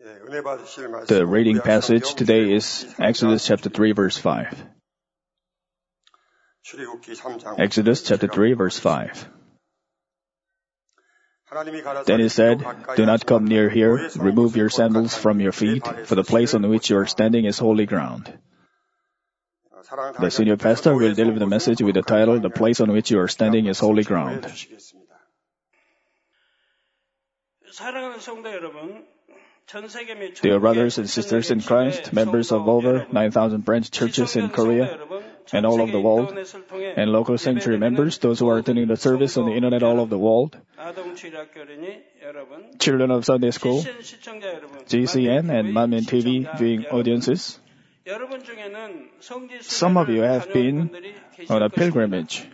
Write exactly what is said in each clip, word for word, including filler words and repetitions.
The reading passage today is Exodus chapter three, verse five. Exodus chapter three, verse five. Then he said, "Do not come near here. Remove your sandals from your feet, for the place on which you are standing is holy ground." The senior pastor will deliver the message with the title, "The place on which you are standing is holy ground." Dear brothers and sisters in Christ, members of over nine thousand branch churches in Korea and all over the world, and local sanctuary members, those who are attending the service on the internet all over the world, children of Sunday school, G C N and Manmin T V viewing audiences, some of you have been on a pilgrimage.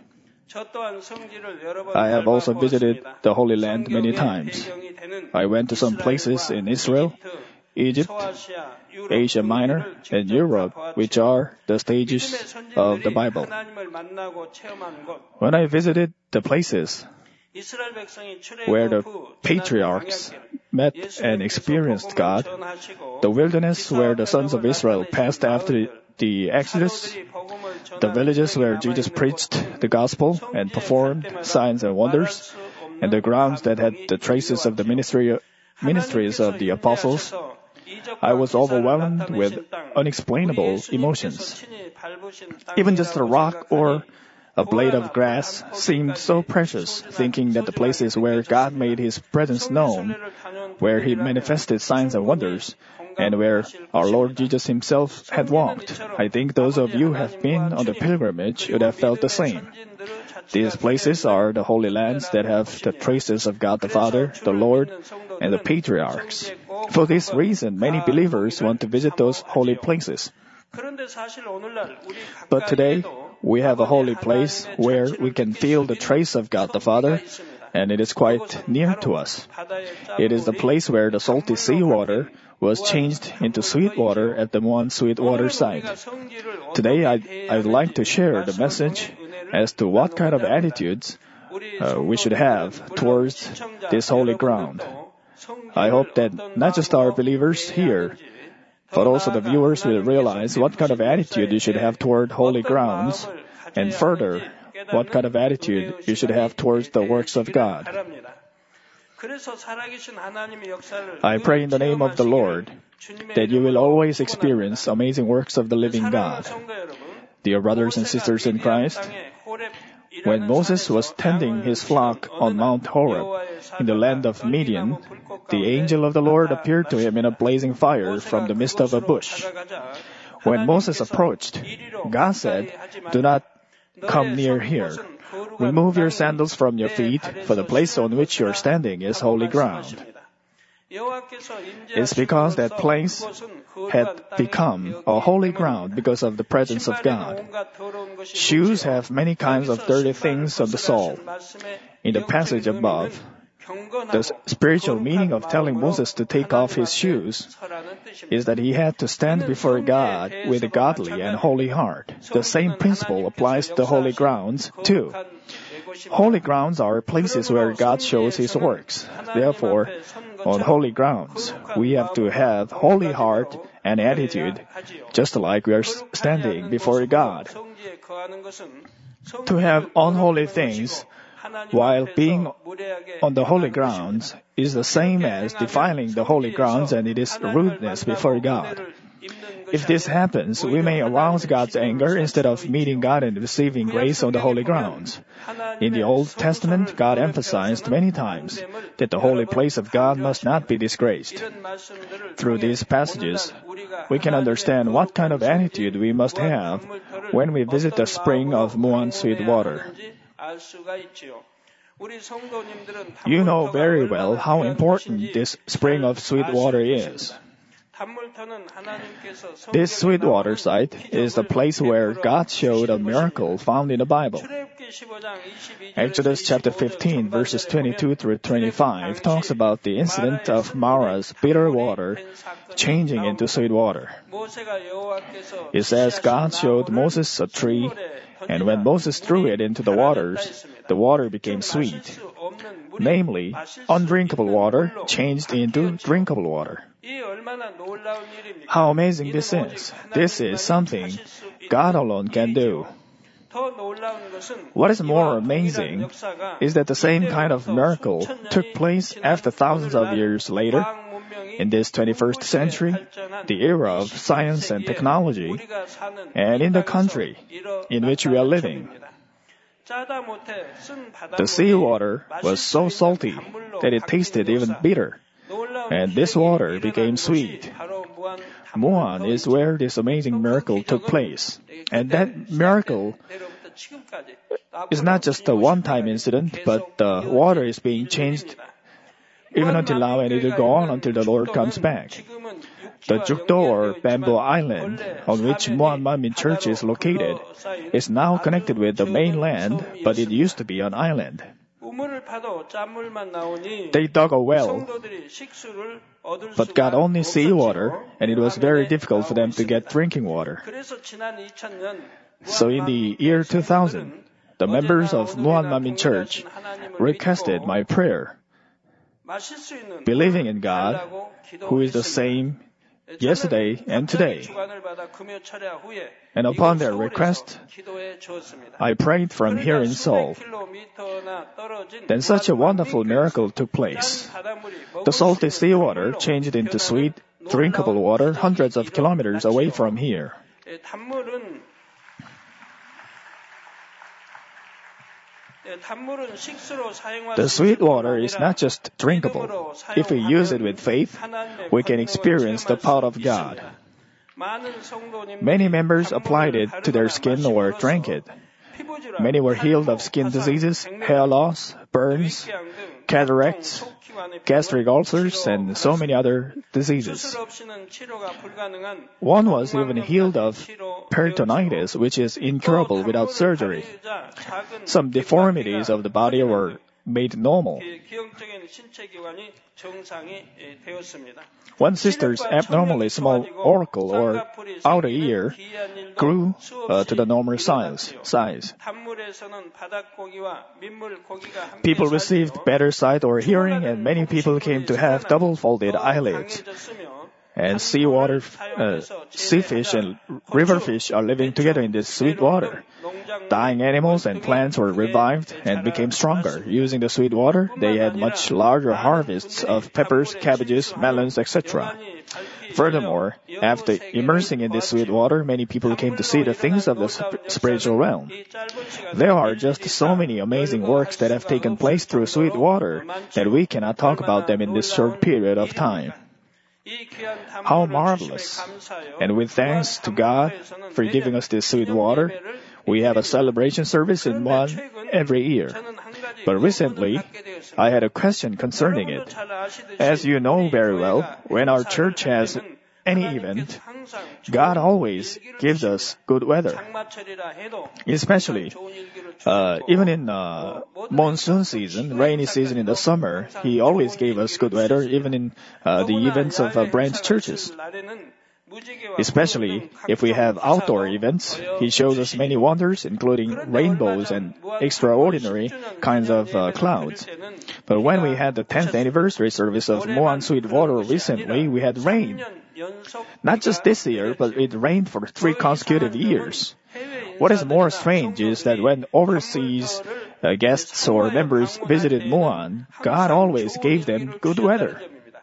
I have also visited the Holy Land many times. I went to some places in Israel, Egypt, Asia Minor, and Europe, which are the stages of the Bible. When I visited the places where the patriarchs met and experienced God, the wilderness where the sons of Israel passed after the Exodus, the villages where Jesus preached the gospel and performed signs and wonders, and the grounds that had the traces of the ministry, ministries of the apostles, I was overwhelmed with unexplainable emotions. Even just a rock or a blade of grass seemed so precious, thinking that the places where God made His presence known, where He manifested signs and wonders, and where our Lord Jesus Himself had walked. I think those of you who have been on the pilgrimage would have felt the same. These places are the holy lands that have the traces of God the Father, the Lord, and the patriarchs. For this reason, many believers want to visit those holy places. But today, we have a holy place where we can feel the trace of God the Father, and it is quite near to us. It is the place where the salty seawater was changed into sweet water at the Muan Sweetwater site. Today, I, I would like to share the message as to what kind of attitudes uh, we should have towards this holy ground. I hope that not just our believers here, but also the viewers will realize what kind of attitude you should have toward holy grounds, and further, what kind of attitude you should have towards the works of God. I pray in the name of the Lord that you will always experience amazing works of the living God. Dear brothers and sisters in Christ, when Moses was tending his flock on Mount Horeb in the land of Midian, the angel of the Lord appeared to him in a blazing fire from the midst of a bush. When Moses approached, God said, "Do not come near here. Remove your sandals from your feet, for the place on which you are standing is holy ground." It's because that place had become a holy ground because of the presence of God. Shoes have many kinds of dirty things on the sole. In the passage above, the spiritual meaning of telling Moses to take off his shoes is that he had to stand before God with a godly and holy heart. The same principle applies to the holy grounds, too. Holy grounds are places where God shows His works. Therefore, on holy grounds, we have to have holy heart and attitude, just like we are standing before God. To have unholy things while being on the holy grounds is the same as defiling the holy grounds, and it is rudeness before God. If this happens, we may arouse God's anger instead of meeting God and receiving grace on the holy grounds. In the Old Testament, God emphasized many times that the holy place of God must not be disgraced. Through these passages, we can understand what kind of attitude we must have when we visit the spring of Muan Sweetwater. You know very well how important this spring of sweet water is. This Sweetwater site is the place where God showed a miracle found in the Bible. Exodus chapter fifteen, verses twenty-two through twenty-five talks about the incident of Mara's bitter water changing into sweet water. It says God showed Moses a tree, and when Moses threw it into the waters, the water became sweet. namely, undrinkable water changed into drinkable water. How amazing this is. This is something God alone can do. What is more amazing is that the same kind of miracle took place after thousands of years later, in this twenty-first century, the era of science and technology, and in the country in which we are living. The seawater was so salty that it tasted even bitter, and this water became sweet. Muan is where this amazing miracle took place, and that miracle is not just a one-time incident, but the water is being changed even until now, and it will go on until the Lord comes back. The Jukdo or Bamboo Island, on which Muan Manmin Church is located, is now connected with the mainland, but it used to be an island. They dug a well, but got only seawater, and it was very difficult for them to get drinking water. So in the year two thousand, the members of Muan Manmin Church requested my prayer, believing in God, who is the same yesterday and today. And upon their request, I prayed from here in Seoul. Then such a wonderful miracle took place. The salty seawater changed into sweet, drinkable water hundreds of kilometers away from here. The sweet water is not just drinkable. If we use it with faith, we can experience the power of God. Many members applied it to their skin or drank it. Many were healed of skin diseases, hair loss, burns, cataracts, gastric ulcers, and so many other diseases. One was even healed of peritonitis, which is incurable without surgery. Some deformities of the body were made normal. One sister's abnormally small auricle or outer ear grew uh, to the normal size. size. People received better sight or hearing, and many people came to have double-folded eyelids. And seawater, uh, sea fish and river fish are living together in this sweet water. Dying animals and plants were revived and became stronger. Using the sweet water, they had much larger harvests of peppers, cabbages, melons, et cetera. Furthermore, after immersing in this sweet water, many people came to see the things of the sp- spiritual realm. There are just so many amazing works that have taken place through sweet water that we cannot talk about them in this short period of time. How marvelous! And with thanks to God for giving us this sweet water, we have a celebration service in Muan every year. But recently, I had a question concerning it. As you know very well, when our church has any event, God always gives us good weather. Especially, uh, even in uh, monsoon season, rainy season in the summer, He always gave us good weather, even in uh, the events of uh, branch churches. Especially if we have outdoor events, He shows us many wonders, including rainbows and extraordinary kinds of uh, clouds. But when we had the tenth anniversary service of Muan Sweet Water recently, we had rain. Not just this year, but it rained for three consecutive years. What is more strange is that when overseas uh, guests or members visited Muan, God always gave them good weather.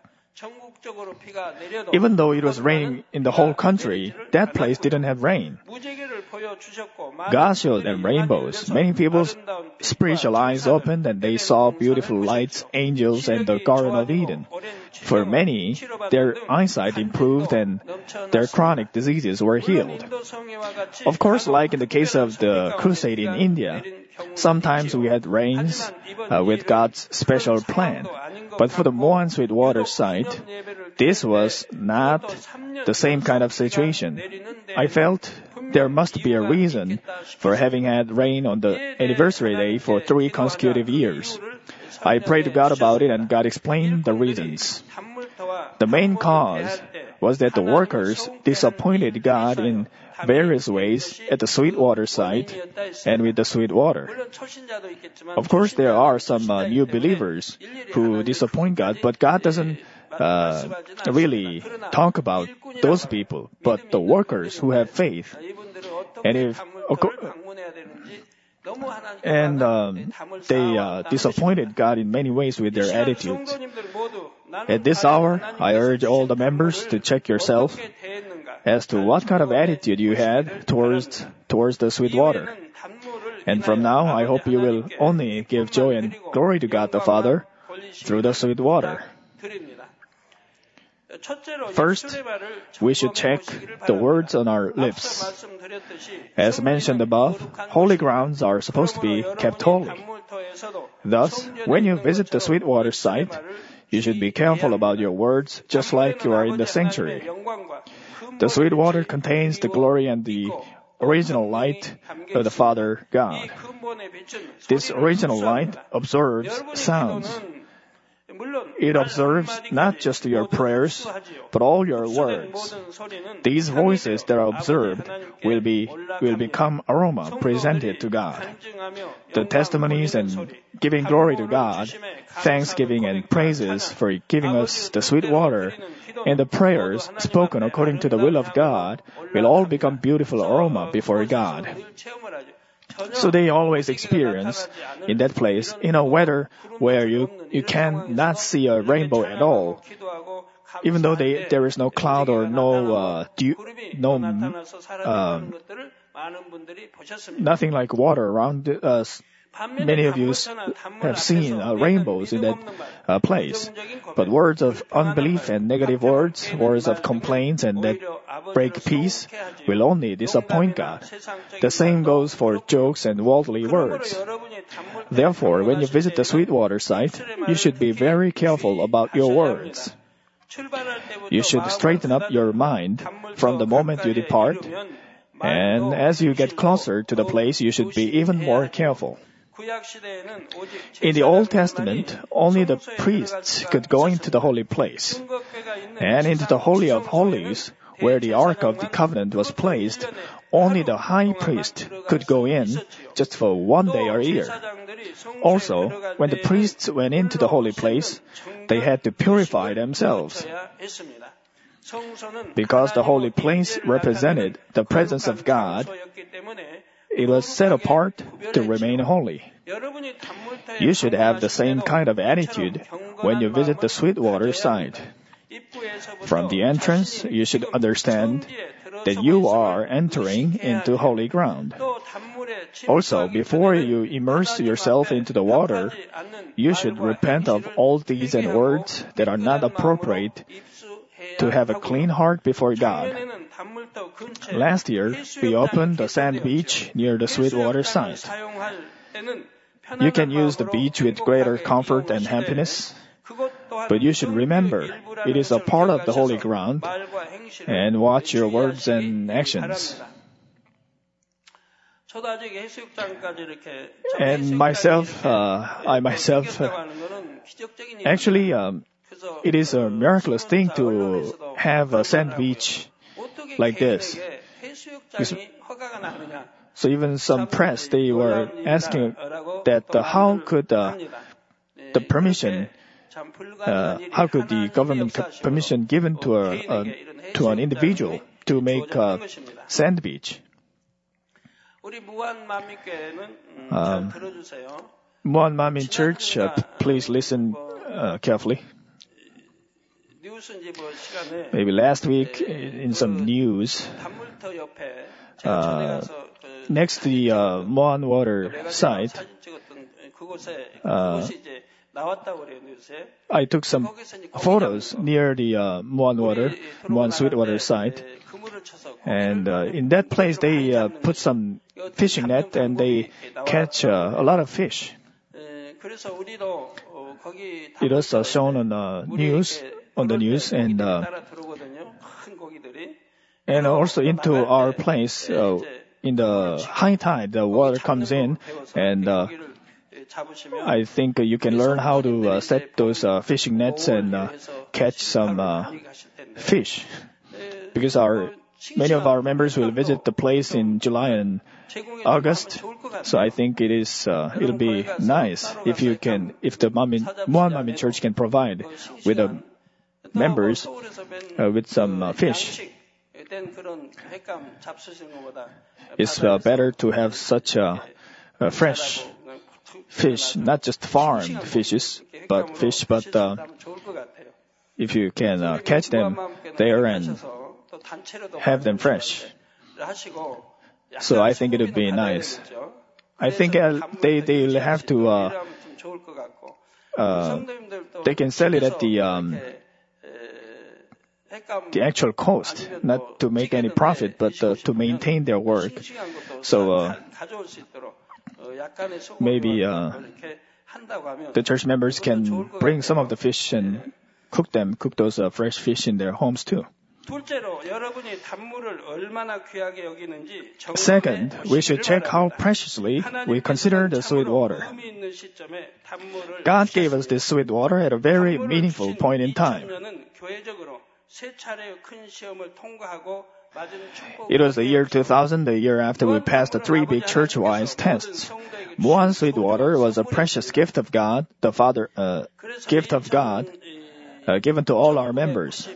Even though it was raining in the whole country, that place didn't have rain. God showed them rainbows. Many people's spiritual eyes opened and they saw beautiful lights, angels, and the Garden of Eden. For many, their eyesight improved and their chronic diseases were healed. Of course, like in the case of the crusade in India, sometimes we had rains uh, with God's special plan. But for the Muan Sweet Water site, this was not the same kind of situation. I felt there must be a reason for having had rain on the anniversary day for three consecutive years. I prayed to God about it and God explained the reasons. The main cause was that the workers disappointed God in various ways at the Sweetwater site and with the sweet water. Of course, there are some uh, new believers who disappoint God, but God doesn't uh, really talk about those people, but the workers who have faith. And if and um, they uh, disappointed God in many ways with their attitudes. At this hour, I urge all the members to check yourself as to what kind of attitude you had towards towards the sweet water. And from now, I hope you will only give joy and glory to God the Father through the sweet water. First, we should check the words on our lips. As mentioned above, holy grounds are supposed to be kept holy. Thus, when you visit the Sweetwater site, you should be careful about your words, just like you are in the sanctuary. The sweet water contains the glory and the original light of the Father God. This original light observes sounds. It observes not just your prayers, but all your words. These voices that are observed will be will become aroma presented to God. The testimonies and giving glory to God, thanksgiving and praises for giving us the sweet water, and the prayers spoken according to the will of God will all become beautiful aroma before God. So they always experience in that place in a weather where you, you can not see a rainbow at all. Even though they, there is no cloud or no, uh, dew, no, um, nothing like water around us. Many of you have seen uh, rainbows in that uh, place. But words of unbelief and negative words, words of complaints and that break peace, will only disappoint God. The same goes for jokes and worldly words. Therefore, when you visit the Sweetwater site, you should be very careful about your words. You should straighten up your mind from the moment you depart, and as you get closer to the place, you should be even more careful. In the Old Testament, only the priests could go into the holy place. And into the Holy of Holies, where the Ark of the Covenant was placed, only the high priest could go in just for one day a year. Also, when the priests went into the holy place, they had to purify themselves. Because the holy place represented the presence of God, it was set apart to remain holy. You should have the same kind of attitude when you visit the Sweetwater site. From the entrance, you should understand that you are entering into holy ground. Also, before you immerse yourself into the water, you should repent of all deeds and words that are not appropriate to have a clean heart before God. Last year, we opened the sand beach near the Sweetwater site. You can use the beach with greater comfort and happiness, but you should remember it is a part of the holy ground and watch your words and actions. And myself, uh, I myself, uh, actually, um, it is a miraculous thing to have a sand beach like this. So even some press, they were asking that uh, how could uh, the permission, uh, how could the government permission given to a, a to an individual to make a sand beach? Um, Muan Mamin Church, uh, please listen uh, carefully. Maybe last week in some news, uh, next to the uh, Muan Water site, uh, I took some photos near the uh, Muan Water, Muan Sweetwater site, and uh, in that place they uh, put some fishing net and they catch uh, a lot of fish. It was uh, shown on the news, on the news, and uh, and also into our place uh, in the high tide, the water comes in, and uh, I think uh, you can learn how to uh, set those uh, fishing nets and uh, catch some uh, fish. because our many of our members will visit the place in July and August. So I think it is uh, it'll be nice if you can if the Muan Manmin Church can provide with the members uh, with some uh, fish. It's uh, better to have such a, a fresh fish, not just farmed fishes, but fish. But uh, if you can uh, catch them there and have them fresh, so I think it would be nice. I think uh, they they'll have to uh, uh, they can sell it at the um, the actual cost, not to make any profit, but uh, to maintain their work. So uh, maybe uh, the church members can bring some of the fish and cook them, cook those uh, fresh fish in their homes too. Second, we should check how preciously we consider the sweet water. God gave us this sweet water at a very meaningful point in time. It was the year two thousand, the year after we passed the three big church-wide tests. Muan sweet water was a precious gift of God, the Father, uh, gift of God, uh, given to all our members.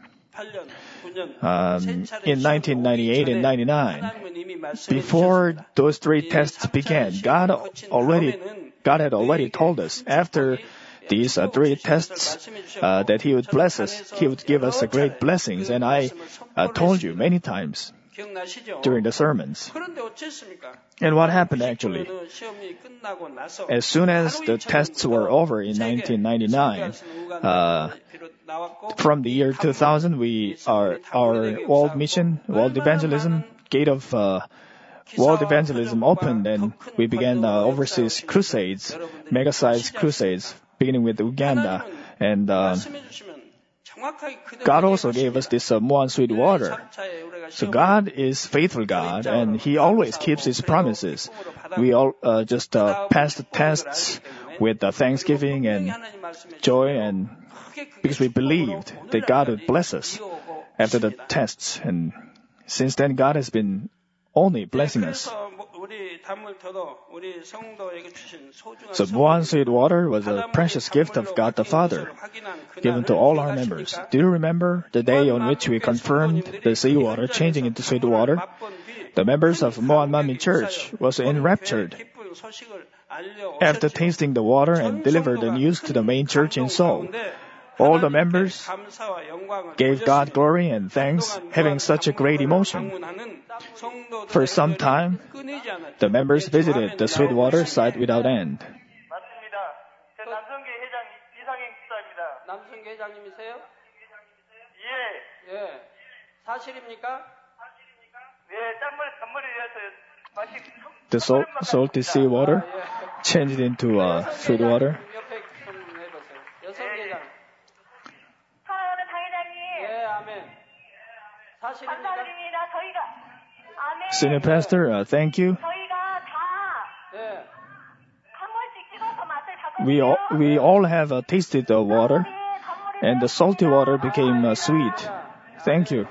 Um, in nineteen ninety-eight and ninety-nine, before those three tests began, God already, God had already told us after these uh, three tests uh, that He would bless us, He would give us uh, great blessings, and I uh, told you many times during the sermons. And what happened actually? As soon as the tests were over in nineteen ninety-nine, uh, from the year two thousand, we our our world mission, world evangelism, gate of uh, world evangelism opened, and we began uh, overseas crusades, mega-sized crusades, beginning with Uganda. And uh, God also gave us this uh, Muan sweet water. So God is faithful God, and He always keeps His promises. We all uh, just uh, passed the tests with uh, thanksgiving and joy, and because we believed that God would bless us after the tests. And since then, God has been only blessing us. So Muan sweet water was a precious gift of God the Father, given to all our members. Do you remember the day on which we confirmed the seawater changing into sweet water? The members of Muan Manmin Church was enraptured after tasting the water and delivered the news to the main church in Seoul. All the members gave God glory and thanks, having such a great emotion. For some time, the members visited the Sweetwater site without end. The salt, salty seawater changed into uh, sweet water. Senior Pastor, uh, thank you. We all, we all have uh, tasted the water, and the salty water became uh, sweet. Thank you.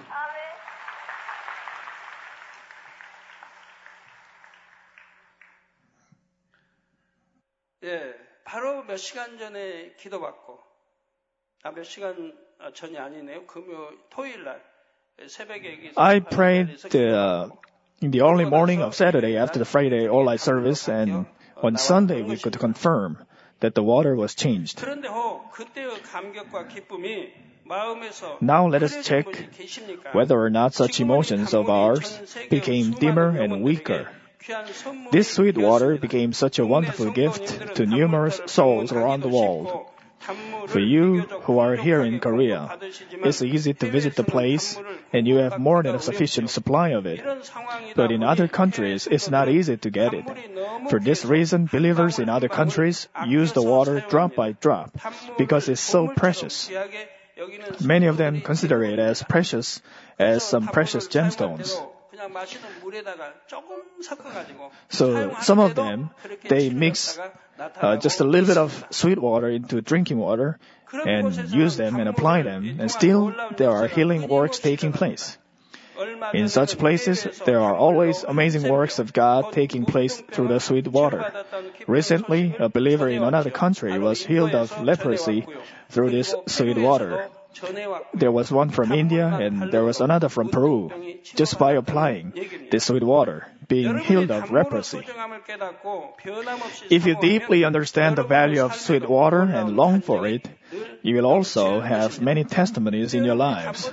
예, 바로 몇 시간 전에 기도받고, 아, 몇 시간 전이 아니네요. 금요, 토요일 날. I prayed uh, in the early morning of Saturday after the Friday all-night service, and on Sunday we could confirm that the water was changed. Now let us check whether or not such emotions of ours became dimmer and weaker. This sweet water became such a wonderful gift to numerous souls around the world. For you who are here in Korea, it's easy to visit the place and you have more than a sufficient supply of it. But in other countries, it's not easy to get it. For this reason, believers in other countries use the water drop by drop because it's so precious. Many of them consider it as precious as some precious gemstones. So some of them, they mix uh, just a little bit of sweet water into drinking water and use them and apply them, and still there are healing works taking place. In such places, there are always amazing works of God taking place through the sweet water. Recently, a believer in another country was healed of leprosy through this sweet water. There was one from India and there was another from Peru, just by applying this sweet water, being healed of leprosy. If you deeply understand the value of sweet water and long for it, you will also have many testimonies in your lives.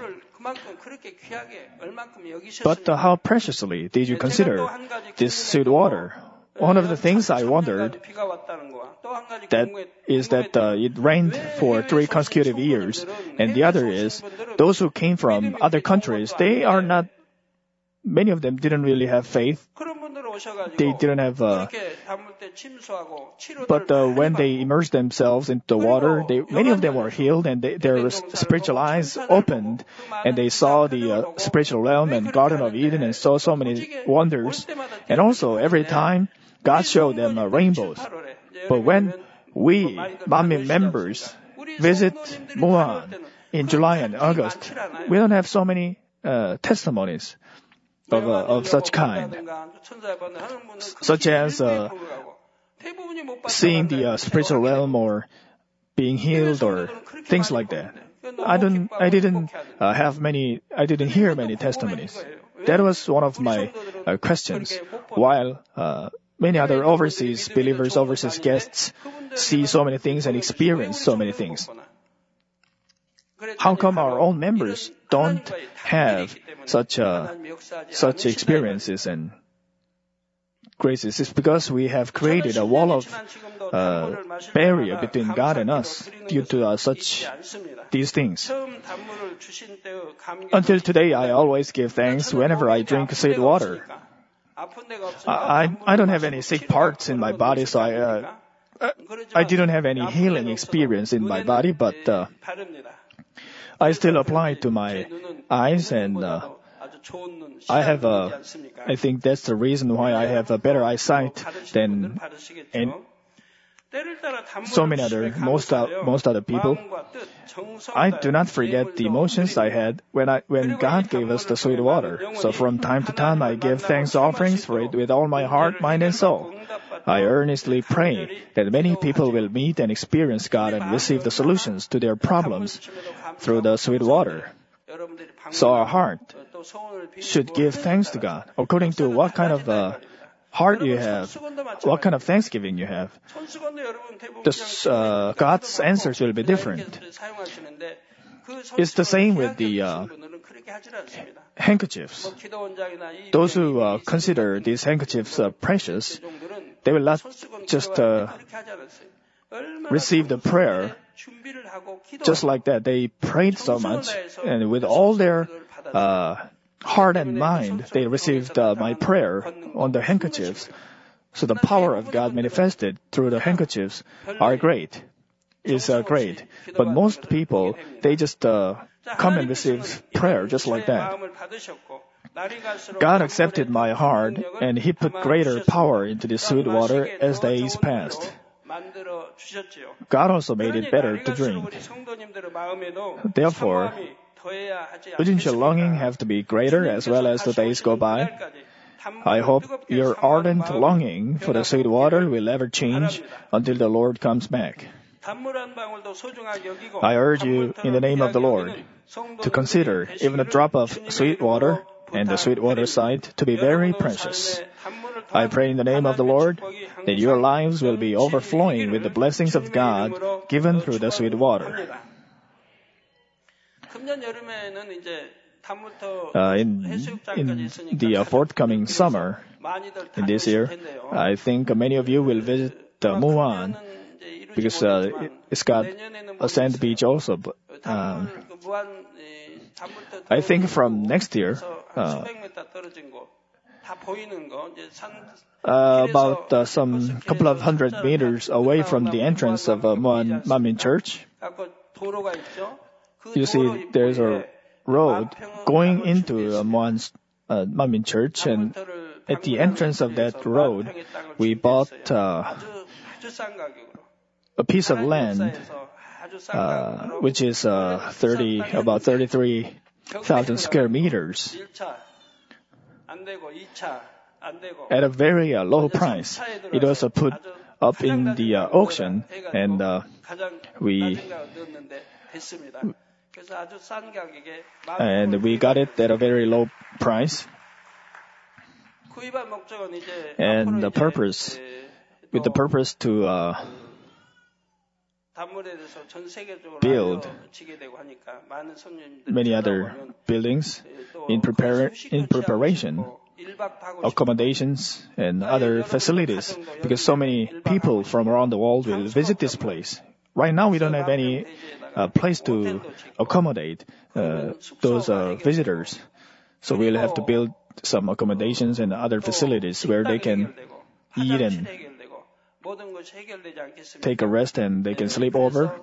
But uh, how preciously did you consider this sweet water? One of the things I wondered that is that uh, it rained for three consecutive years, and the other is those who came from other countries, they are not, many of them didn't really have faith. They didn't have, uh, but uh, when they immersed themselves into the water, they, many of them were healed and they, their spiritual eyes opened and they saw the uh, spiritual realm and Garden of Eden and saw so many wonders. And also every time God showed them uh, rainbows. But when we, Manmin members, visit Muan in July and August, we don't have so many uh, testimonies of, uh, of such kind, such as uh, seeing the uh, spiritual realm or being healed or things like that. I don't, I didn't uh, have many, I didn't hear many testimonies. That was one of my uh, questions. While uh, many other overseas believers, overseas guests see so many things and experience so many things, how come our own members don't have such uh, such experiences and graces? It's because we have created a wall of uh, barrier between God and us due to uh, such these things. Until today, I always give thanks whenever I drink sweet water. I I don't have any sick parts in my body, so I uh, I didn't have any healing experience in my body, but uh, I still apply to my eyes, and uh, I have a, I think that's the reason why I have a better eyesight than and so many other, most uh, most other people. I do not forget the emotions I had when I when God gave us the sweet water. So from time to time I give thanks offerings for it with all my heart, mind, and soul. I earnestly pray that many people will meet and experience God and receive the solutions to their problems through the sweet water. So our heart should give thanks to God according to what kind of uh, heart you have, what kind of thanksgiving you have. The, uh, God's answers will be different. It's the same with the uh, handkerchiefs. Those who uh, consider these handkerchiefs uh, precious, they will not just uh, receive the prayer just like that. They prayed so much, and with all their uh, heart and mind, they received uh, my prayer on the handkerchiefs. So the power of God manifested through the handkerchiefs are great. Is uh, great. But most people, they just uh, come and receive prayer just like that. God accepted my heart, and He put greater power into the sweet water as days passed. God also made it better to drink. Therefore, wouldn't your longing have to be greater as well as the days go by? I hope your ardent longing for the sweet water will never change until the Lord comes back. I urge you in the name of the Lord to consider even a drop of sweet water and the sweet water side to be very precious. I pray in the name of the Lord that your lives will be overflowing with the blessings of God given through the sweet water. Uh, in in the uh, forthcoming summer, in this year, I think many of you will visit uh, Muan because uh, it, it's got a sand beach also. But um, I think from next year, uh, uh, about uh, some couple of hundred meters away from the entrance of uh, Muan Manmin Church, you see there's a road going into uh, Muan's uh, Manmin Church, and at the entrance of that road, we bought uh, a piece of land, uh, which is uh, thirty, about thirty-three thousand square meters, at a very uh, low price. It was uh, put up in the uh, auction, and uh, we and we got it at a very low price. And the purpose, with the purpose to uh, build many other buildings in prepare in preparation, accommodations and other facilities, because so many people from around the world will visit this place. Right now, we don't have any uh, place to accommodate uh, those uh, visitors, so we'll have to build some accommodations and other facilities where they can eat and take a rest and they can sleep over.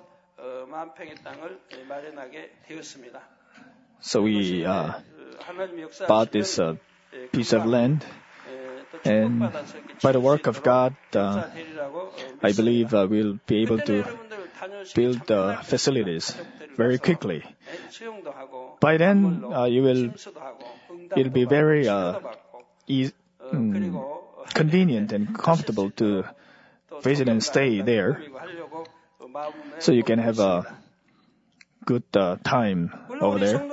So we uh, bought this uh, piece of land, and by the work of God, uh, I believe uh, we'll be able to build the facilities very quickly. By then, uh, you will it'll be very uh, easy, um, convenient and comfortable to visit and stay there, so you can have a good uh, time over there.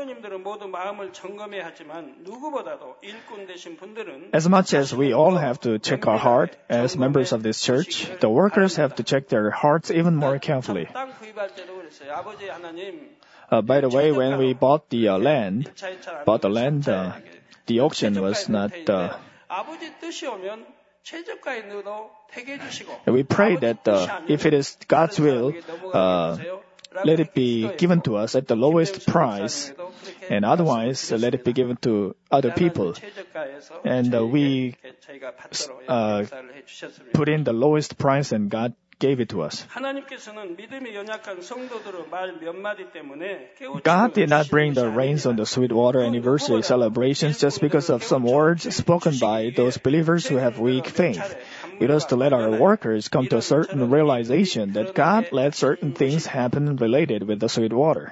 As much as we all have to check our heart as members of this church, the workers have to check their hearts even more carefully. Uh, by the way, when we bought the uh, land, bought the land, uh, the auction was not. Uh, we pray that uh, if it is God's will, uh, let it be given to us at the lowest price, and otherwise uh, let it be given to other people. And uh, we uh, put in the lowest price, and God gave it to us. God did not bring the rains on the Sweetwater anniversary celebrations just because of some words spoken by those believers who have weak faith. It was to let our workers come to a certain realization that God let certain things happen related with the Sweetwater.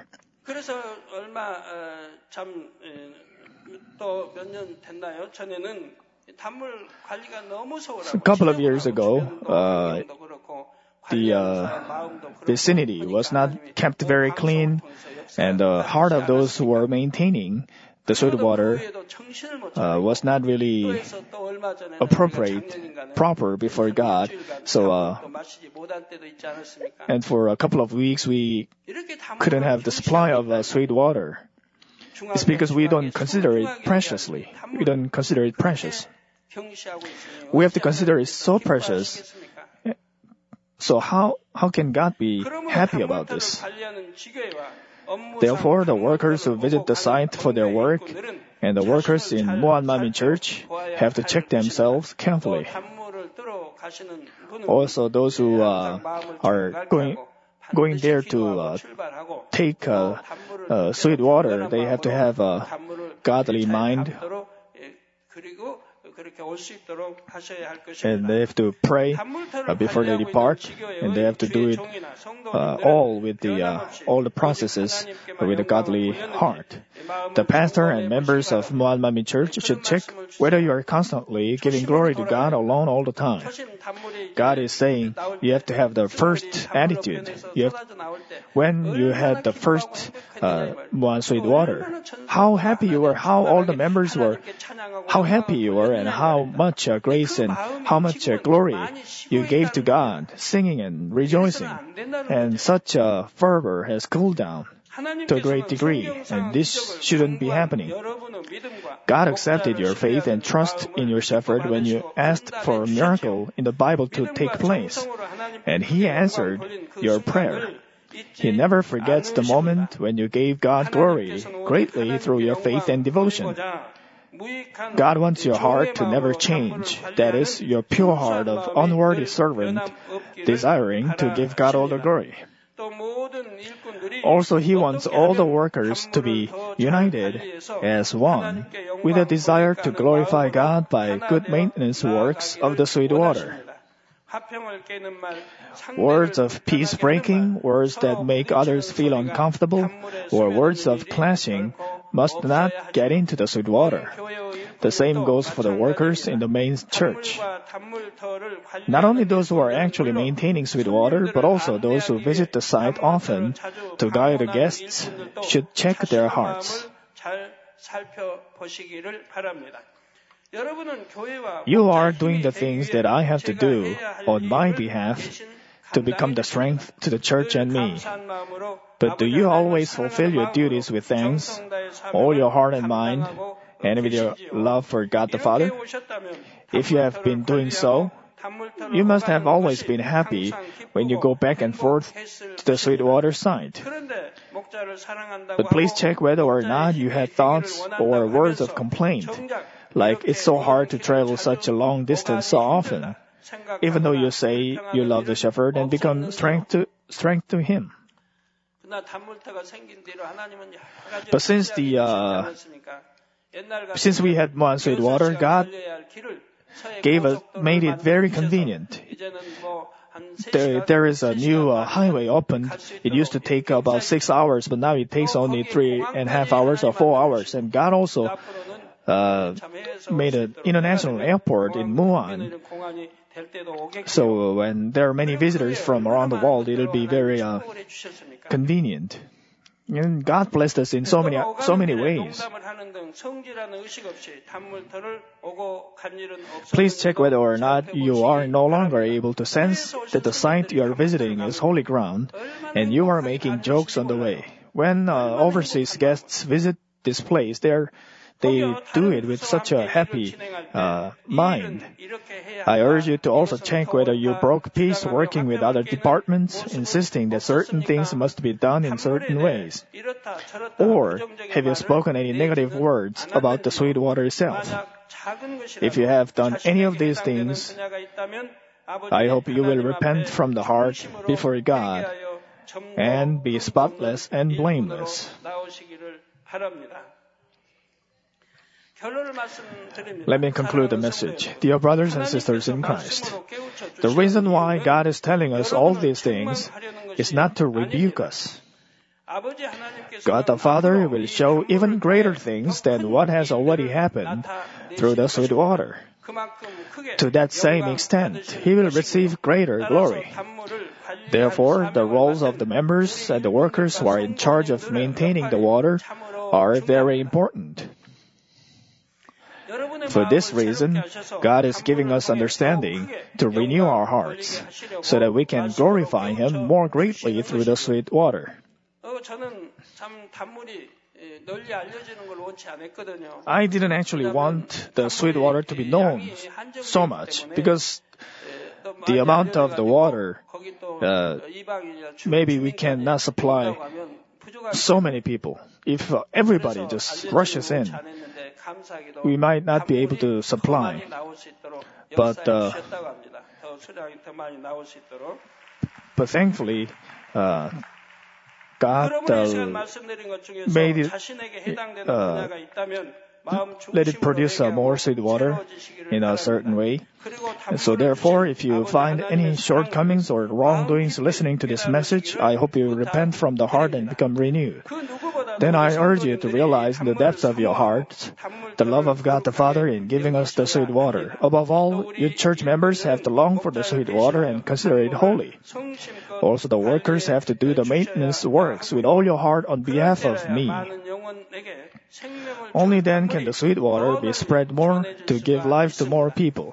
A couple of years ago, uh, the uh, vicinity was not kept very clean, and the heart of those who were maintaining the Sweetwater uh, was not really appropriate, proper before God. So, uh, and for a couple of weeks we couldn't have the supply of uh, Sweetwater. It's because we don't consider it preciously. We don't consider it precious. We have to consider it so precious. So how how can God be happy about this? Therefore, the workers who visit the site for their work and the workers in Muan Manmin Church have to check themselves carefully. Also, those who uh, are going going there to uh, take uh, uh, Sweetwater, they have to have a godly mind. And they have to pray uh, before they depart, and they have to do it uh, all with the uh, all the processes uh, with a godly heart. The pastor and members of Muan Manmin Church should check whether you are constantly giving glory to God alone all the time. God is saying you have to have the first attitude. You have, when you had the first uh, Muan Sweetwater, how happy you were, how all the members were, how happy you were, and how much uh, grace and how much uh, glory you gave to God, singing and rejoicing. And such uh, fervor has cooled down to a great degree, and this shouldn't be happening. God accepted your faith and trust in your shepherd when you asked for a miracle in the Bible to take place, and He answered your prayer. He never forgets the moment when you gave God glory greatly through your faith and devotion. God wants your heart to never change. That is, your pure heart of unworthy servant, desiring to give God all the glory. Also, He wants all the workers to be united as one, with a desire to glorify God by good maintenance works of the sweet water. Words of peace-breaking, words that make others feel uncomfortable, or words of clashing must not get into the sweet water. The same goes for the workers in the main church. Not only those who are actually maintaining sweet water, but also those who visit the site often to guide the guests should check their hearts. You are doing the things that I have to do on my behalf to become the strength to the church and me. But do you always fulfill your duties with thanks, all your heart and mind, and with your love for God the Father? If you have been doing so, you must have always been happy when you go back and forth to the sweet water site. But please check whether or not you had thoughts or words of complaint, like it's so hard to travel such a long distance so often, even though you say you love the shepherd and become strength to, strength to him. But since the uh, since we had one sweet water, God gave us, made it very convenient. There, there is a new uh, highway opened. It used to take about six hours, but now it takes only three and a half hours or four hours. And God also uh, made an international airport in Muan. So when there are many visitors from around the world, it will be very uh, convenient. And God blessed us in so many so many ways. Please check whether or not you are no longer able to sense that the site you are visiting is holy ground, and you are making jokes on the way. When uh, overseas guests visit this place, they are They do it with such a happy uh, mind. I urge you to also check whether you broke peace working with other departments, insisting that certain things must be done in certain ways. Or have you spoken any negative words about the sweet water itself? If you have done any of these things, I hope you will repent from the heart before God and be spotless and blameless. Let me conclude the message. Dear brothers and sisters in Christ, the reason why God is telling us all these things is not to rebuke us. God the Father will show even greater things than what has already happened through the sweet water. To that same extent, He will receive greater glory. Therefore, the roles of the members and the workers who are in charge of maintaining the water are very important. For this reason, God is giving us understanding to renew our hearts so that we can glorify Him more greatly through the sweet water. I didn't actually want the sweet water to be known so much because the amount of the water, uh, maybe we cannot supply so many people. If uh, everybody just rushes in, we might not be able to supply. But uh, but thankfully, uh, God uh, made it, uh, let it produce uh, more sweet water in a certain way. And so therefore, if you find any shortcomings or wrongdoings listening to this message, I hope you repent from the heart and become renewed. Then I urge you to realize in the depths of your hearts the love of God the Father in giving us the sweet water. Above all, you church members have to long for the sweet water and consider it holy. Also, the workers have to do the maintenance works with all your heart on behalf of me. Only then can the sweet water be spread more to give life to more people.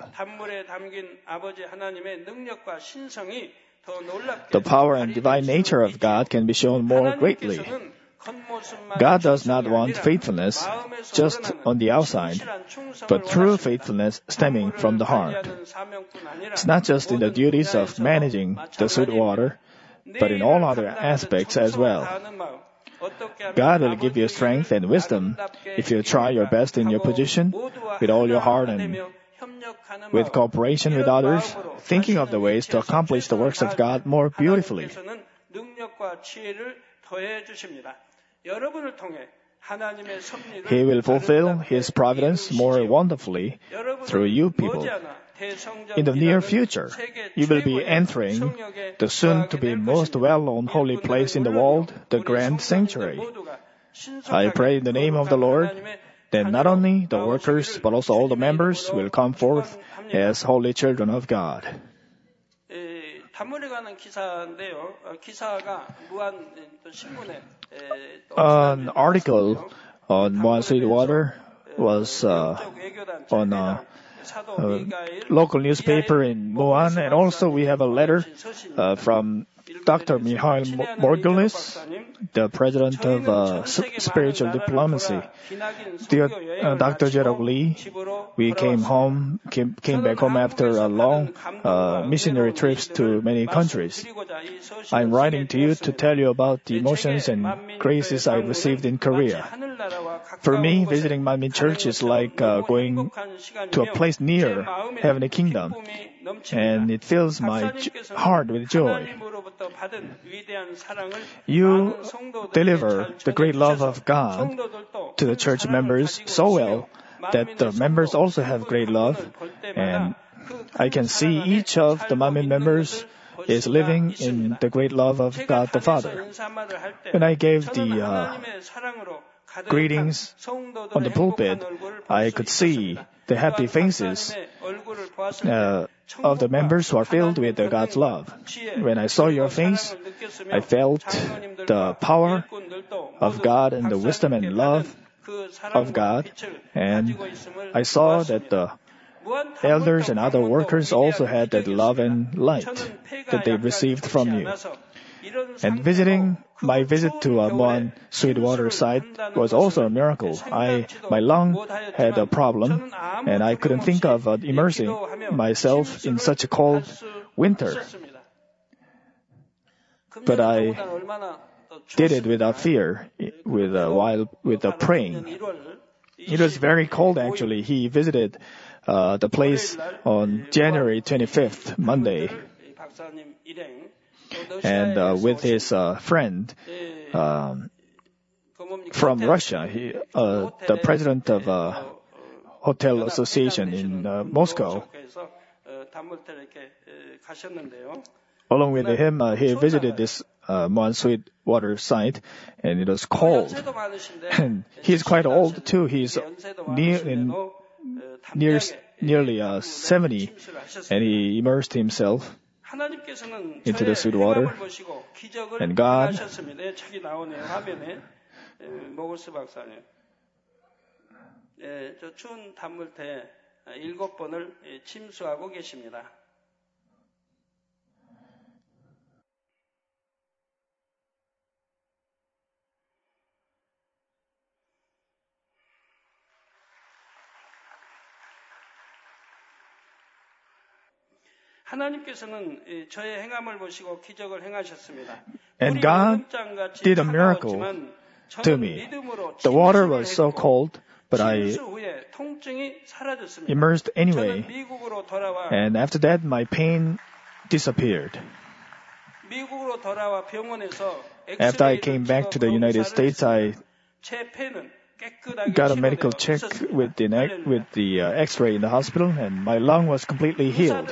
The power and divine nature of God can be shown more greatly. God does not want faithfulness just on the outside, but true faithfulness stemming from the heart. It's not just in the duties of managing the sweet water, but in all other aspects as well. God will give you strength and wisdom if you try your best in your position with all your heart and with cooperation with others, thinking of the ways to accomplish the works of God more beautifully. 능력과 지혜를 더해 주십니다. 여러분을 통해 하나님의 섭리를 He will fulfill His providence more wonderfully through you people. In the near future, you will be entering the soon-to-be most well-known holy place in the world, the Grand Sanctuary. I pray in the name of the Lord that not only the workers but also all the members will come forth as holy children of God. 단물에 관한 기사인데요. 기사가 무한 신문에 An article on Muan Sweetwater was uh, on a, a local newspaper in Muan, and also we have a letter uh, from Doctor Mihail Morgulis, the president of uh, Spiritual Diplomacy. Dear uh, Doctor Gerald Lee, we came home, came, came back home after a long uh, missionary trips to many countries. I'm writing to you to tell you about the emotions and graces I received in Korea. For me, visiting Manmin Church is like uh, going to a place near Heavenly Kingdom, and it fills my j- heart with joy. You deliver the great love of God to the church members so well that the members also have great love, and I can see each of the Manmin members is living in the great love of God the Father. When I gave the uh, greetings on the pulpit, I could see the happy faces uh, of the members who are filled with the God's love. When I saw your face, I felt the power of God and the wisdom and love of God, and I saw that the elders and other workers also had that love and light that they received from you. And visiting, my visit to a Muan Sweetwater site was also a miracle. I, my lung had a problem, and I couldn't think of uh, immersing myself in such a cold winter. But I did it without fear, with uh, while with uh, praying. It was very cold actually. He visited uh, the place on January twenty-fifth, Monday. And uh, with his uh, friend um, from Russia, he, uh, the president of a hotel association in uh, Moscow. Along with him, uh, he visited this uh, Muan Sweetwater site, and it was cold. And he's quite old too. He's near in near nearly uh, seventy, and he immersed himself into the sweet water. And God 저 추운 단물대 일곱 번을 침수하고 계십니다. 하나님께서는 저의 행함을 보시고 기적을 행하셨습니다. And God did a miracle to me. The water was so cold, but I immersed anyway. And after that, my pain disappeared. After I came back to the United States, I got a medical check with the with the uh, X-ray in the hospital, and my lung was completely healed.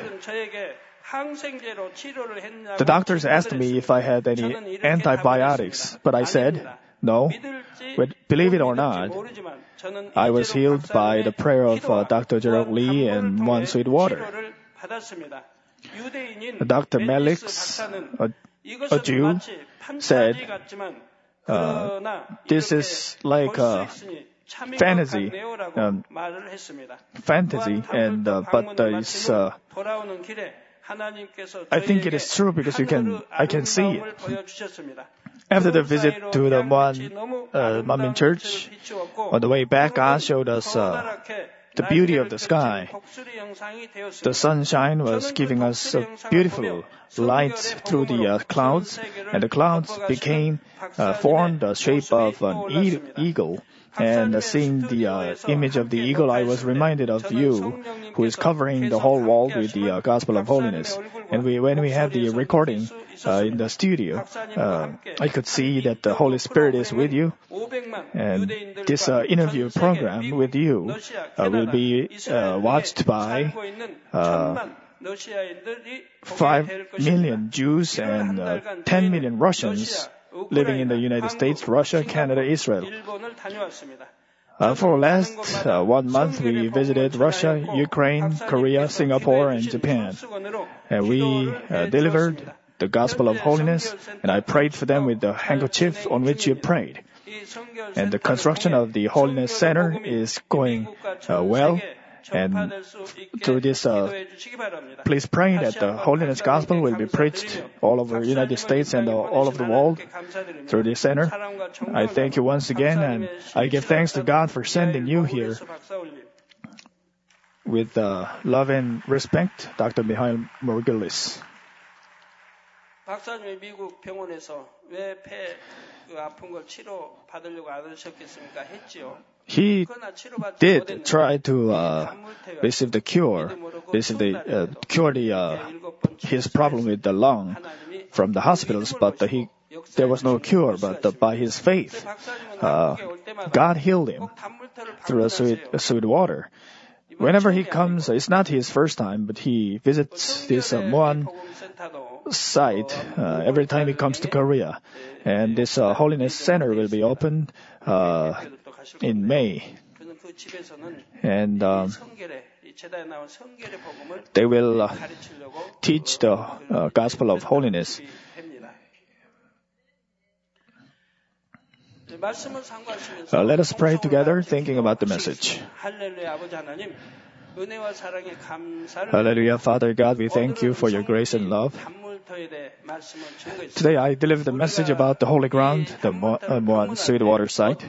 The doctors asked me if I had any antibiotics, but I said no. But believe it or not, I was healed by the prayer of uh, Doctor Gerald Lee and Muan Sweetwater. Doctor Melix, a, a Jew, said, Uh, this is like a fantasy, um, fantasy, and uh, but uh, it's. Uh, I think it is true because you can. I can see it. After the visit to the Muan uh, Manmin Church, on the way back, God showed us uh, the beauty of the sky. The sunshine was giving us a beautiful lights through the uh, clouds, and the clouds became uh, formed the shape of an e- eagle. And uh, seeing the uh, image of the eagle, I was reminded of you, who is covering the whole wall with the uh, Gospel of Holiness. And we, when we had the recording uh, in the studio, uh, I could see that the Holy Spirit is with you. And this uh, interview program with you uh, will be uh, watched by uh, five million Jews and uh, ten million Russians living in the United States, Russia, Canada, Israel. Uh, for last uh, one month, we visited Russia, Ukraine, Korea, Singapore, and Japan. And we uh, delivered the Gospel of Holiness, and I prayed for them with the handkerchief on which you prayed. And the construction of the Holiness Center is going uh, well. And through this, uh, please pray that the Holiness Gospel will be preached all over the United States and uh, all over the world through this center. I thank you once again, and I give thanks to God for sending you here. With uh, love and respect, Doctor Mihail Morgulis. 박사님이 미국 병원에서 왜 폐 아픈 걸 치료 받으려고 안 하셨겠습니까? 했지요. He did try to uh, receive the cure, receive the uh, cure the uh, his problem with the lung from the hospitals, but uh, he there was no cure. But uh, by his faith, uh, God healed him through a sweet, a sweet water. Whenever he comes, it's not his first time, but he visits this uh, Muan site uh, every time he comes to Korea. And this uh, Holiness Center will be opened uh, in May. And um, they will uh, teach the uh, Gospel of Holiness. Uh, let us pray together, thinking about the message. Hallelujah, Father God, we thank you for your grace and love. Today I deliver the message about the holy ground, the Muan Sweetwater site.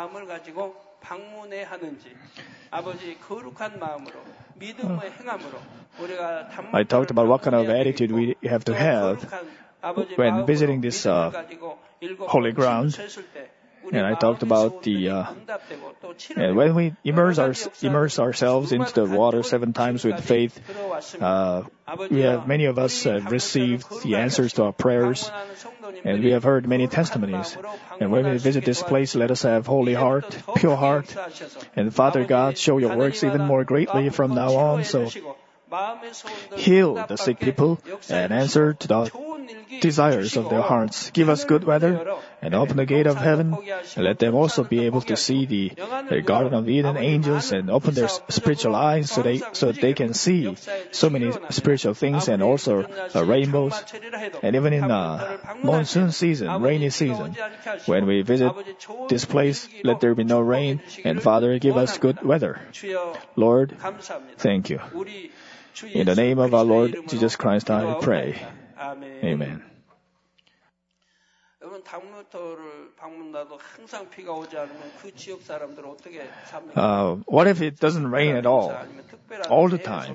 I talked about what kind of attitude we have to have when visiting this uh, holy ground. And I talked about the, uh, and when we immerse, our, immerse ourselves into the water seven times with faith, uh, we have, many of us have received the answers to our prayers, and we have heard many testimonies. And when we visit this place, let us have holy heart, pure heart, and Father God, show your works even more greatly from now on, so heal the sick people and answer to the desires of their hearts. Give us good weather and open the gate of heaven, and let them also be able to see the, the Garden of Eden angels and open their spiritual eyes so they so that they can see so many spiritual things and also uh, rainbows. And even in uh, monsoon season, rainy season, when we visit this place, let there be no rain, and Father, give us good weather. Lord, thank you. In the name of our Lord Jesus Christ, I pray. Amen. Uh, what if it doesn't rain at all, all the time?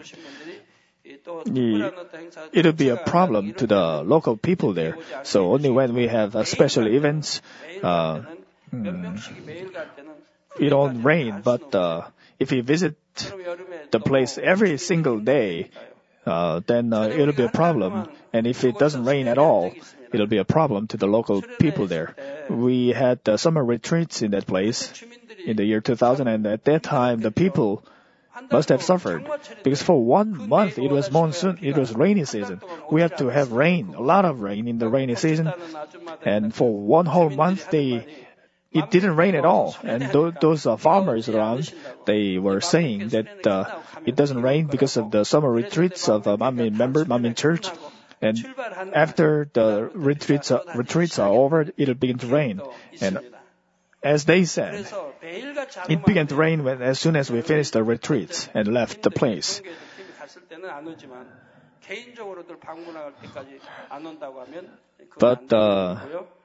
It would be a problem to the local people there. So only when we have uh, special events, uh, hmm, it won't rain. But uh, if you visit the place every single day, uh, then uh, it'll be a problem. And if it doesn't rain at all, it'll be a problem to the local people there. We had uh, summer retreats in that place in the year two thousand, and at that time the people must have suffered because for one month it was monsoon, it was rainy season. We had to have rain, a lot of rain in the rainy season, and for one whole month they it didn't rain at all. And th- those uh, farmers around, they were saying that uh, it doesn't rain because of the summer retreats of uh, Manmin member, Manmin Church. And after the retreats, uh, retreats are over, it'll begin to rain. And as they said, it began to rain when, as soon as we finished the retreats and left the place. But uh,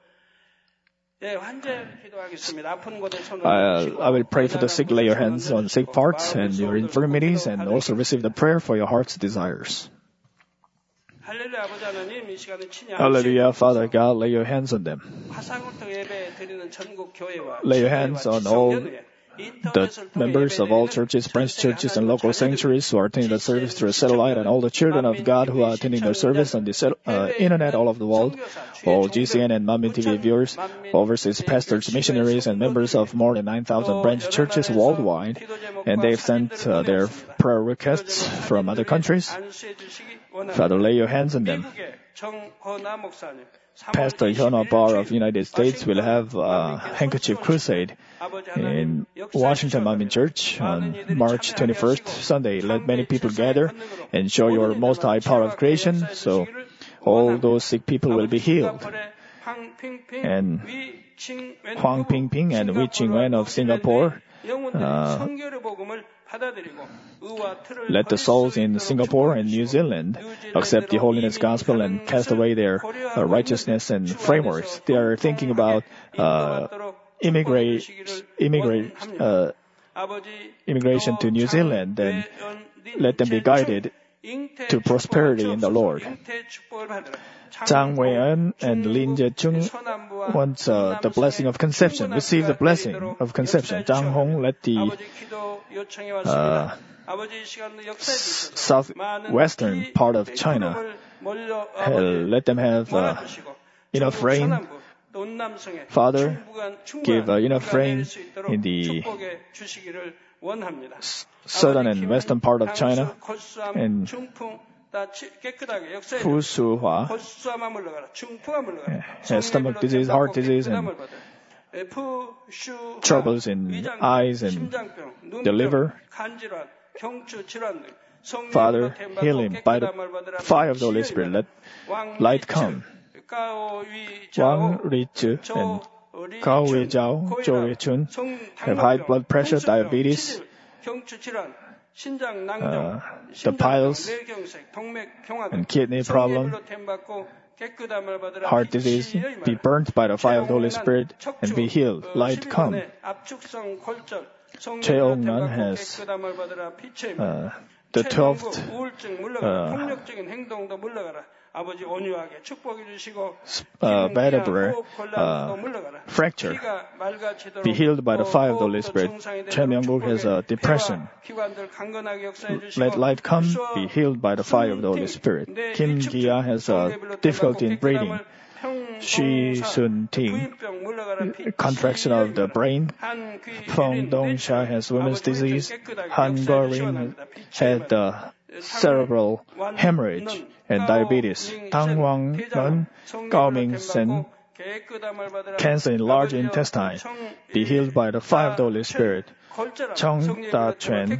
I, I will pray for the sick. Lay your hands on sick parts and your infirmities, and also receive the prayer for your heart's desires. Hallelujah, Father God, lay your hands on them. Lay your hands on all the members of all churches, branch churches, and local sanctuaries who are attending the service through a satellite, and all the children of God who are attending their service on the uh, internet all over the world, all G C N and Manmin T V viewers, overseas pastors, missionaries, and members of more than nine thousand branch churches worldwide, and they've sent uh, their prayer requests from other countries. Father, lay your hands on them. Pastor Hyuna Barr of United States will have a handkerchief crusade in Washington Manmin Church on March twenty-first, Sunday. Let many people gather and show your most high power of creation, so all those sick people will be healed. And Huang Pingping and Wei Ching-wen of Singapore, uh, let the souls in Singapore and New Zealand accept the holiness gospel and cast away their uh, righteousness and frameworks. They are thinking about uh, immigrate, immigrate, uh, immigration to New Zealand, and let them be guided to prosperity in the Lord. Zhang Wei-en and Lin Je-chung want uh, the blessing of conception. Receive the blessing of conception. Zhang Hong, let the uh, southwestern part of China, uh, let them have uh, enough rain. Father, give uh, enough rain in the southern and western part of China, and Fu Su-hua has stomach disease, heart disease, and troubles in eyes and the liver. Father, heal him by the fire of the Holy Spirit. Let light come. Wang Ri-chu and Gao Wei-jiao, Zhou Wei-chun have high blood pressure, diabetes, uh, the piles, and kidney problem, heart disease. Be burnt by the fire of the Holy Spirit and be healed. Light come. Choi Ong-nan has uh, the twelfth uh, uh, vertebra uh, fracture. Be healed by the fire of the Holy Spirit. Choi Myung-guk has a depression. Let light come. Be healed by the fire of the Holy Spirit. Kim Gi-ya has a difficulty in breathing. Shi Sun-ting, contraction of the brain. Feng Dong-sha has women's disease. Han Go-ring had uh, cerebral hemorrhage and diabetes. Tang Wang-nun, Gao Ming-sen, cancer in large intestine. Be healed by the fire of the Holy Spirit. Chong Da-chuen,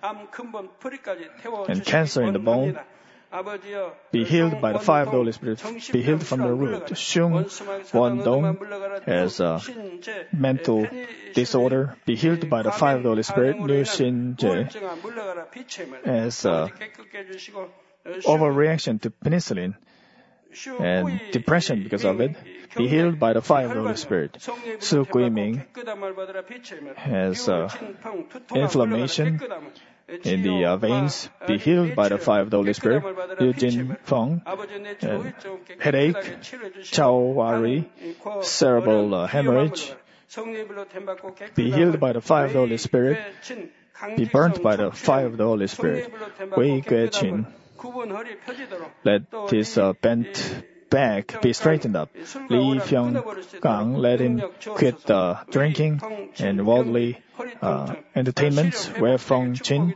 and cancer in the bone. Be healed by the fire of the Holy Spirit. Be healed from the root. Shung Won-dong has a mental disorder. Be healed by the fire of the Holy Spirit. Liu Xin-je has a overreaction to penicillin and depression because of it. Be healed by the fire of the Holy Spirit. Su Gui-ming has uh, inflammation in the uh, veins. Be healed by the fire of the Holy Spirit. Liu Jin-feng, uh, headache. Chao Wari, cerebral uh, hemorrhage. Be healed by the fire of the Holy Spirit. Be burnt by the fire of the Holy Spirit. Wei Gui-chin, let his uh, bent back be straightened up. Li Fyong-gang, let him quit uh, drinking and worldly uh, entertainments. Wei Feng-chin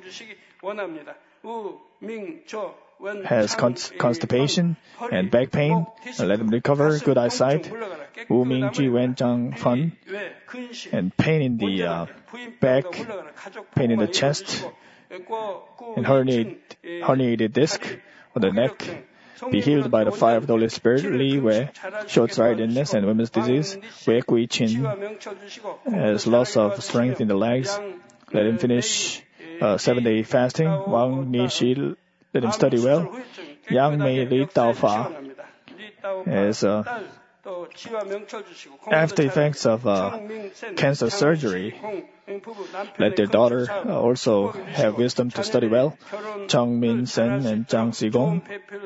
has const- constipation and back pain. Let him recover good eyesight. Wu Ming-ji Wen-chang-fun and pain in the uh, back, pain in the chest, and herniated, herniated disc on the neck. Be healed by the fire of the Holy Spirit. Li Wei, short-sightedness and women's disease. Wei Gui-chin has loss of strength in the legs. Let him finish uh, seven-day fasting. Wang Ni-shi, let him study well. Yang Mei Li Dao-fa has uh, after effects of uh, cancer surgery, let their daughter also have wisdom to study well. Chung Min Sen and Jang Si-gong,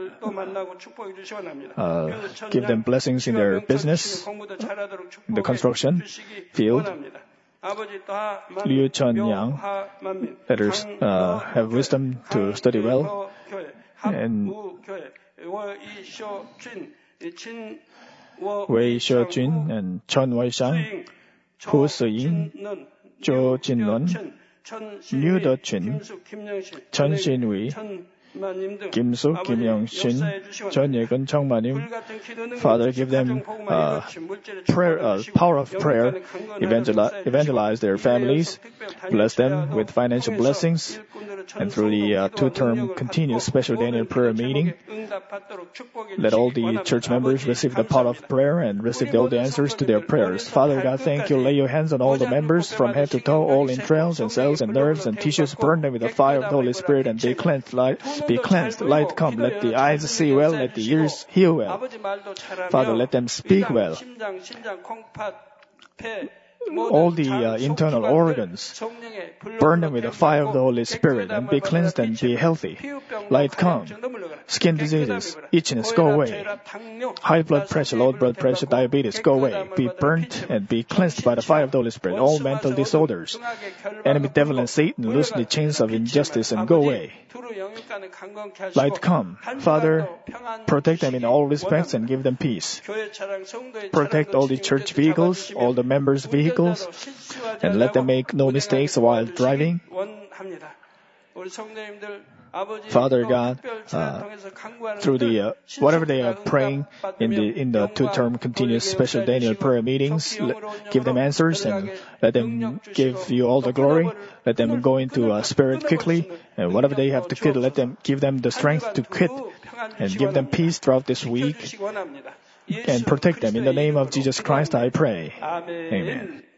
uh, give them blessings in their business, in the construction field. Liu Chun Yang, let her uh, have wisdom to study well. And Wei Xiujun and Chun Wei-shang, Hu Si-yin, Zhou Jin-lun, Liu De-chun, Chen Xin-wei, Kim Suk, Kim Young-shin, Chun Ye-gun, Chung Ma-nim. Father, give them uh, prayer, uh, power of prayer, evangelize, evangelize their families, bless them with financial blessings, and through the uh, two-term continuous special Daniel prayer meeting, let all the church members receive the power of prayer and receive all the answers to their prayers. Father God, thank you. Lay your hands on all the members from head to toe, all entrails and cells and nerves and tissues. Burn them with the fire of the Holy Spirit and be cleansed. Light, be cleansed. Light come. Let the eyes see well. Let the ears hear well. Father, let them speak well. All the uh, internal organs, burn them with the fire of the Holy Spirit and be cleansed and be healthy. Light come. Skin diseases, itchiness, go away. High blood pressure, low blood pressure, diabetes, go away. Be burnt and be cleansed by the fire of the Holy Spirit. All mental disorders, enemy devil and Satan, loosen the chains of injustice and go away. Light come. Father, protect them in all respects and give them peace. Protect all the church vehicles, all the members' vehicles, and let them make no mistakes while driving. Father God, uh, through the uh, whatever they are praying in the in the two-term continuous special Daniel prayer meetings, let, give them answers and let them give you all the glory. Let them go into uh, spirit quickly, and whatever they have to quit, let them give them the strength to quit, and give them peace throughout this week, and protect them. In the name of Jesus Christ, I pray. Amen.